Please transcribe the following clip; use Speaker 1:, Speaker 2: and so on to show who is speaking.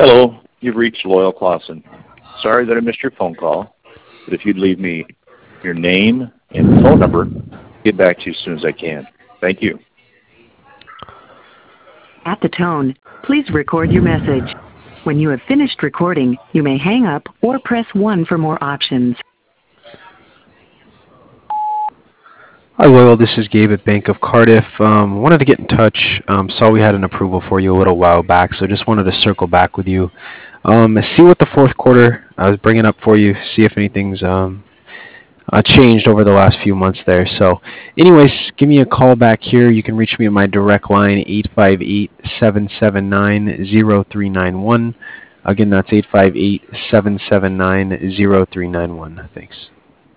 Speaker 1: Hello, you've reached Loyal Clausen. Sorry that I missed your phone call, but if you'd leave me your name and phone number, I'll get back to you as soon as I can. Thank you.
Speaker 2: At the tone, please record your message. When you have finished recording, you may hang up or press 1 for more options.
Speaker 3: Hi, Loyal. This is Gabe at Bank of Cardiff. Wanted to get in touch. Saw we had an approval for you a little while back, so just wanted to circle back with you. See what the fourth quarter I was bringing up for you. See if anything's changed over the last few months there. So, anyways, give me a call back here. You can reach me at my direct line, 858-779-0391. Again, that's 858-779-0391. Thanks.